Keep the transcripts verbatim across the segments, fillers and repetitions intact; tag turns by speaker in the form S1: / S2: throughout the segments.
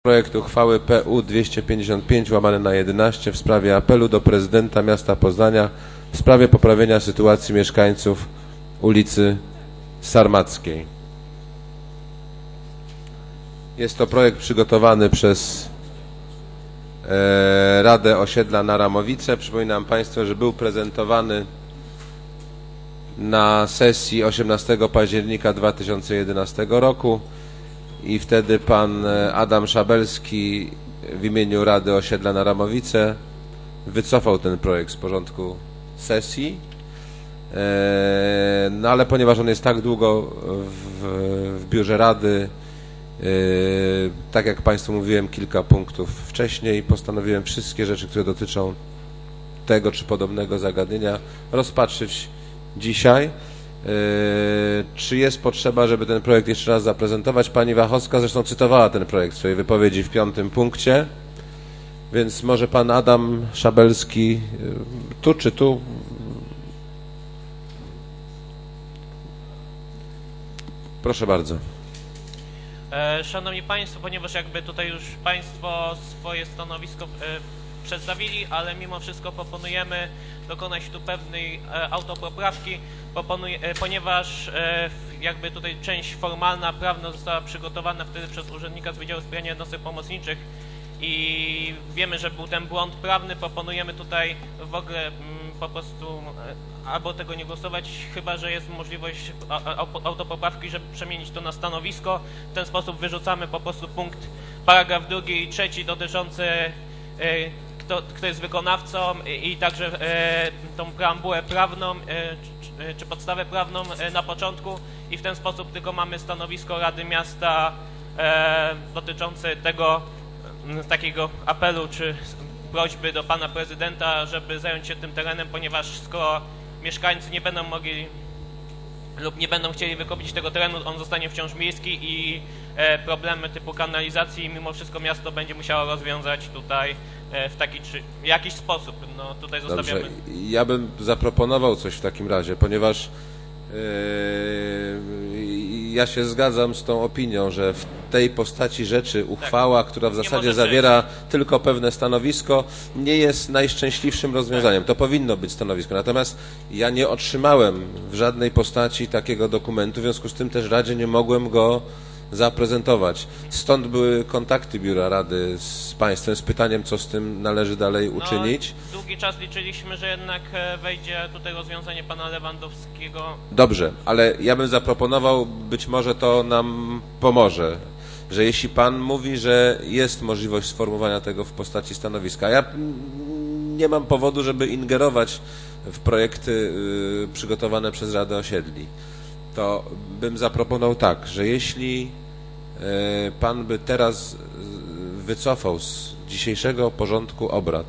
S1: Projekt uchwały P U dwieście pięćdziesiąt pięć łamane na jedenaście w sprawie apelu do prezydenta miasta Poznania w sprawie poprawienia sytuacji mieszkańców ulicy Sarmackiej. Jest to projekt przygotowany przez e, Radę Osiedla na Ramowice. Przypominam Państwu, że był prezentowany na sesji osiemnastego października dwa tysiące jedenastego roku. I wtedy pan Adam Szabelski w imieniu Rady Osiedla na Ramowice wycofał ten projekt z porządku sesji. No ale ponieważ on jest tak długo w, w biurze Rady, tak jak Państwu mówiłem kilka punktów wcześniej, postanowiłem wszystkie rzeczy, które dotyczą tego czy podobnego zagadnienia, rozpatrzyć dzisiaj. Czy jest potrzeba, żeby ten projekt jeszcze raz zaprezentować? Pani Wachowska zresztą cytowała ten projekt w swojej wypowiedzi w piątym punkcie, więc może pan Adam Szabelski tu czy tu? Proszę bardzo.
S2: Szanowni Państwo, ponieważ jakby tutaj już Państwo swoje stanowisko przedstawili, ale mimo wszystko proponujemy dokonać tu pewnej e, autopoprawki, Proponuj, e, ponieważ e, jakby tutaj część formalna, prawna została przygotowana wtedy przez urzędnika z Wydziału Wspierania Jednostek Pomocniczych i wiemy, że był ten błąd prawny. Proponujemy tutaj w ogóle m, po prostu e, albo tego nie głosować, chyba że jest możliwość a, a, autopoprawki, żeby przemienić to na stanowisko. W ten sposób wyrzucamy po prostu punkt, paragraf drugi i trzeci dotyczący e, Kto, kto jest wykonawcą i, i także e, tą preambułę prawną e, czy, czy podstawę prawną e, na początku i w ten sposób tylko mamy stanowisko Rady Miasta e, dotyczące tego e, takiego apelu czy prośby do pana prezydenta, żeby zająć się tym terenem, ponieważ skoro mieszkańcy nie będą mogli lub nie będą chcieli wykupić tego terenu, on zostanie wciąż miejski i e, problemy typu kanalizacji mimo wszystko miasto będzie musiało rozwiązać tutaj e, w taki czy jakiś sposób. No tutaj zostawiamy.
S1: Dobrze. Ja bym zaproponował coś w takim razie, ponieważ yy, ja się zgadzam z tą opinią, że w tej postaci rzeczy uchwała, tak, która w zasadzie zawiera tylko pewne stanowisko, nie jest najszczęśliwszym rozwiązaniem. Tak. To powinno być stanowisko. Natomiast ja nie otrzymałem w żadnej postaci takiego dokumentu, w związku z tym też Radzie nie mogłem go zaprezentować. Stąd były kontakty Biura Rady z Państwem z pytaniem, co z tym należy dalej uczynić.
S2: No, długi czas liczyliśmy, że jednak wejdzie tutaj rozwiązanie pana Lewandowskiego.
S1: Dobrze, ale ja bym zaproponował, być może to nam pomoże, że jeśli pan mówi, że jest możliwość sformułowania tego w postaci stanowiska, ja nie mam powodu, żeby ingerować w projekty y, przygotowane przez Radę Osiedli, to bym zaproponował tak, że jeśli y, pan by teraz wycofał z dzisiejszego porządku obrad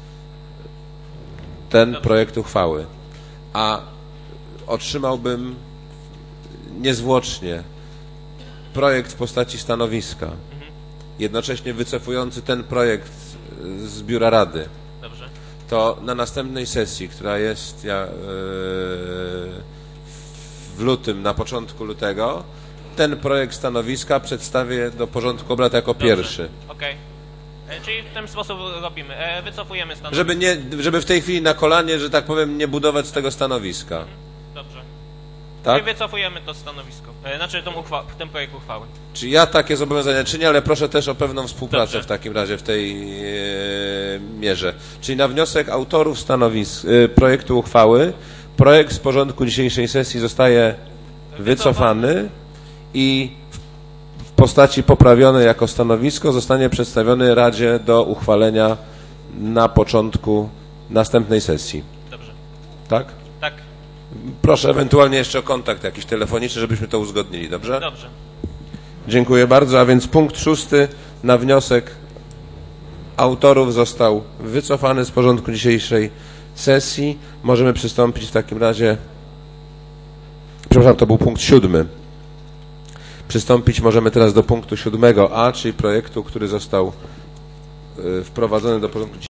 S1: ten Dobrze. projekt uchwały, a otrzymałbym niezwłocznie projekt w postaci stanowiska, mhm. jednocześnie wycofujący ten projekt z Biura Rady,
S2: Dobrze.
S1: to na następnej sesji, która jest ja, yy, w lutym, na początku lutego, ten projekt stanowiska przedstawię do porządku obrad jako Dobrze. pierwszy.
S2: Okej. Okay. Czyli w ten sposób robimy. E, wycofujemy stanowisko.
S1: Żeby, nie, żeby w tej chwili na kolanie, że tak powiem, nie budować z tego stanowiska.
S2: Mhm. Dobrze.
S1: Tak?
S2: I wycofujemy to stanowisko, e, znaczy tą uchwa ten projekt uchwały.
S1: Czy ja takie zobowiązania czynię, ale proszę też o pewną współpracę
S2: Dobrze.
S1: w takim razie w tej e, mierze. Czyli na wniosek autorów stanowisk e, projektu uchwały, projekt z porządku dzisiejszej sesji zostaje wycofany i w postaci poprawionej jako stanowisko zostanie przedstawiony Radzie do uchwalenia na początku następnej sesji.
S2: Dobrze.
S1: Tak?
S2: Tak.
S1: Proszę ewentualnie jeszcze o kontakt jakiś telefoniczny, żebyśmy to uzgodnili, dobrze?
S2: Dobrze.
S1: Dziękuję bardzo, a więc punkt szósty na wniosek autorów został wycofany z porządku dzisiejszej sesji. Możemy przystąpić w takim razie, przepraszam, to był punkt siódmy. Przystąpić możemy teraz do punktu siódmego A, czyli projektu, który został wprowadzony do porządku